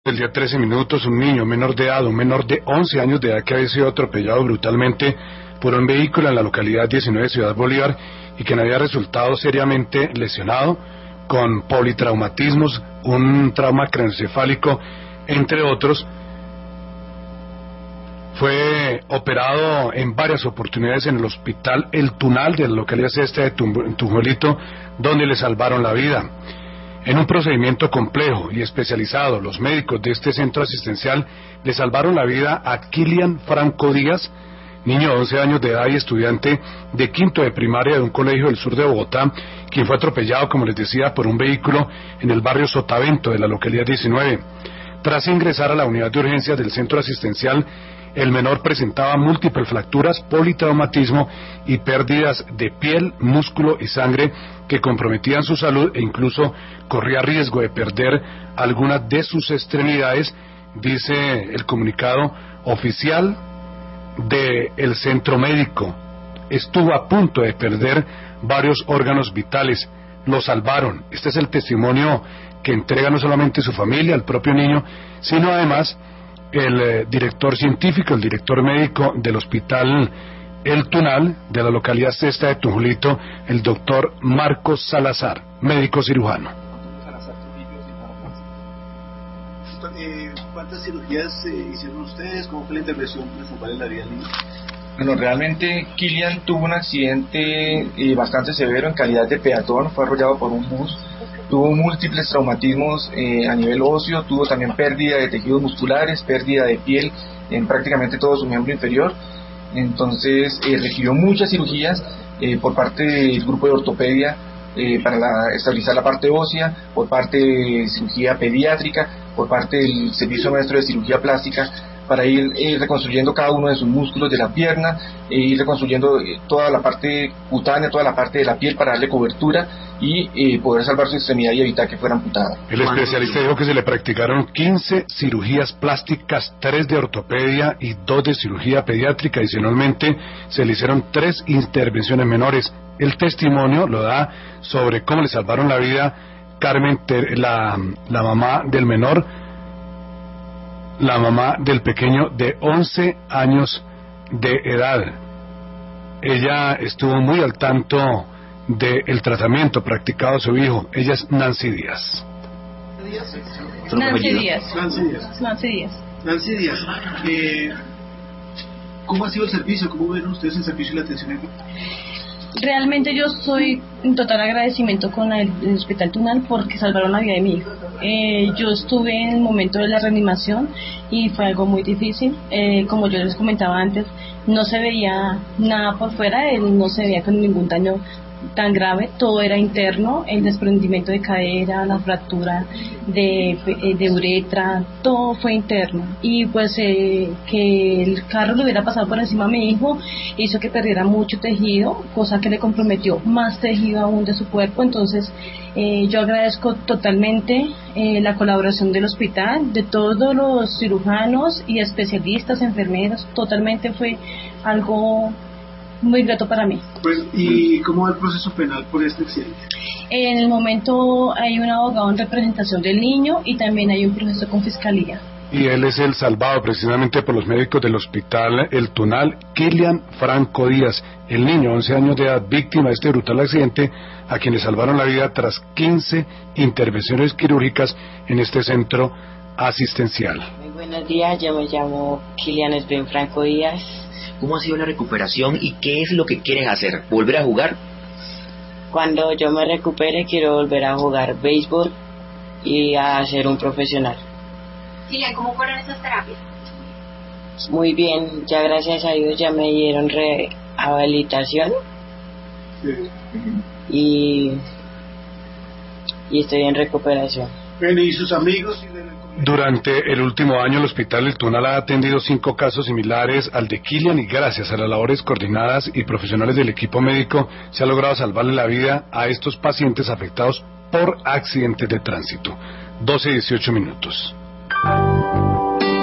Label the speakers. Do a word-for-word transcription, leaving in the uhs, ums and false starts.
Speaker 1: El día trece minutos, un niño menor de edad, un menor de once años de edad que había sido atropellado brutalmente por un vehículo en la localidad diecinueve de Ciudad Bolívar y que había resultado seriamente lesionado con politraumatismos, un trauma craneoencefálico, entre otros. Fue operado en varias oportunidades en el hospital El Tunal de la localidad esta de Tunjuelito, donde le salvaron la vida. En un procedimiento complejo y especializado, los médicos de este centro asistencial le salvaron la vida a Kilian Franco Díaz, niño de once años de edad y estudiante de quinto de primaria de un colegio del sur de Bogotá, quien fue atropellado, como les decía, por un vehículo en el barrio Sotavento de la localidad diecinueve. Tras ingresar a la unidad de urgencias del centro asistencial, el menor presentaba múltiples fracturas, politraumatismo y pérdidas de piel, músculo y sangre que comprometían su salud e incluso corría riesgo de perder algunas de sus extremidades, dice el comunicado oficial del centro médico. Estuvo a punto de perder varios órganos vitales, lo salvaron. Este es el testimonio que entrega no solamente su familia, el propio niño, sino además el eh, director científico, el director médico del hospital El Tunal, de la localidad sexta de Tunjuelito, el doctor Marcos Salazar, médico cirujano.
Speaker 2: ¿Cuántas cirugías eh, hicieron ustedes? ¿Cómo fue la intervención para salvarle la vida al niño?
Speaker 3: Bueno, realmente Kilian tuvo un accidente eh, bastante severo en calidad de peatón, fue arrollado por un bus, tuvo múltiples traumatismos eh, a nivel óseo, tuvo también pérdida de tejidos musculares, pérdida de piel en prácticamente todo su miembro inferior. Entonces eh, requirió muchas cirugías eh, por parte del grupo de ortopedia eh, para la, estabilizar la parte ósea, por parte de cirugía pediátrica, por parte del servicio maestro de cirugía plástica, para ir eh, reconstruyendo cada uno de sus músculos de la pierna, e ir reconstruyendo eh, toda la parte cutánea, toda la parte de la piel para darle cobertura y eh, poder salvar su extremidad y evitar que fuera amputada.
Speaker 1: El especialista dijo que se le practicaron quince cirugías plásticas, tres de ortopedia y dos de cirugía pediátrica. Adicionalmente se le hicieron tres intervenciones menores. El testimonio lo da sobre cómo le salvaron la vida Carmen, la, la mamá del menor, la mamá del pequeño de once años de edad. Ella estuvo muy al tanto del tratamiento practicado a su hijo. Ella es Nancy Díaz.
Speaker 4: Nancy Díaz.
Speaker 2: Nancy Díaz.
Speaker 4: Nancy Díaz.
Speaker 2: Nancy Díaz. Eh, ¿Cómo ha sido el servicio? ¿Cómo ven ustedes el servicio y la atención?
Speaker 4: Realmente yo estoy en total agradecimiento con el, el Hospital Tunal porque salvaron la vida de mi hijo. Eh, yo estuve en el momento de la reanimación y fue algo muy difícil. Eh, como yo les comentaba antes, no se veía nada por fuera, él no se veía con ningún daño tan grave, todo era interno, el desprendimiento de cadera, la fractura de, de uretra, todo fue interno, y pues eh, que el carro le hubiera pasado por encima a mi hijo hizo que perdiera mucho tejido, cosa que le comprometió más tejido aún de su cuerpo. Entonces eh, yo agradezco totalmente eh, la colaboración del hospital, de todos los cirujanos y especialistas, enfermeros, totalmente fue algo muy grato para mí.
Speaker 2: Pues, ¿y cómo va el proceso penal por este accidente?
Speaker 4: En el momento hay un abogado en representación del niño y también hay un proceso con fiscalía.
Speaker 1: Y él es el salvado precisamente por los médicos del hospital El Tunal, Kilian Franco Díaz, el niño, once años de edad, víctima de este brutal accidente, a quien le salvaron la vida tras quince intervenciones quirúrgicas en este centro asistencial.
Speaker 5: Muy buenos días, yo me llamo Kilian Esben Franco Díaz.
Speaker 6: ¿Cómo ha sido la recuperación y qué es lo que quieren hacer? ¿Volver a jugar?
Speaker 5: Cuando yo me recupere quiero volver a jugar béisbol y a ser un profesional.
Speaker 7: Kilian, ¿cómo fueron esas terapias?
Speaker 5: Muy bien, ya gracias a Dios ya me dieron rehabilitación.
Speaker 2: Sí.
Speaker 5: y, y estoy en recuperación.
Speaker 2: Bueno, ¿y sus amigos?
Speaker 1: Durante el último año, el Hospital El Tunal ha atendido cinco casos similares al de Kilian y gracias a las labores coordinadas y profesionales del equipo médico se ha logrado salvarle la vida a estos pacientes afectados por accidentes de tránsito. doce y dieciocho minutos.